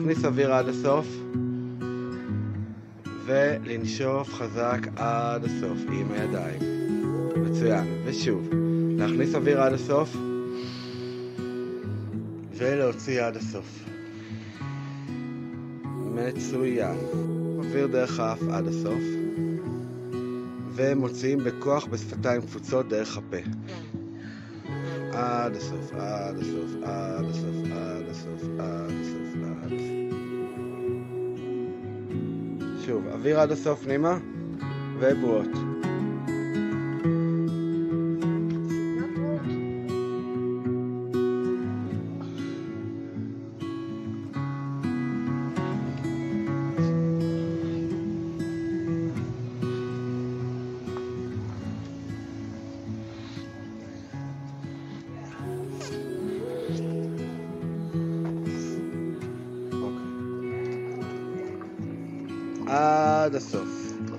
להכניס אוויר עד הסוף ולנשוף חזק עד הסוף עם הידיים. מצוין. ושוב, להכניס אוויר עד הסוף ולהוציא עד הסוף. מצוין. אוויר דרך האף עד הסוף ומוציאים בכוח בשפתיים קפוצות דרך הפה. עד הסוף, עד הסוף, עד הסוף, עד הסוף, עד הסוף, עד הסוף. שוב, אוויר עד הסוף פנימה ובועות. עד הסוף.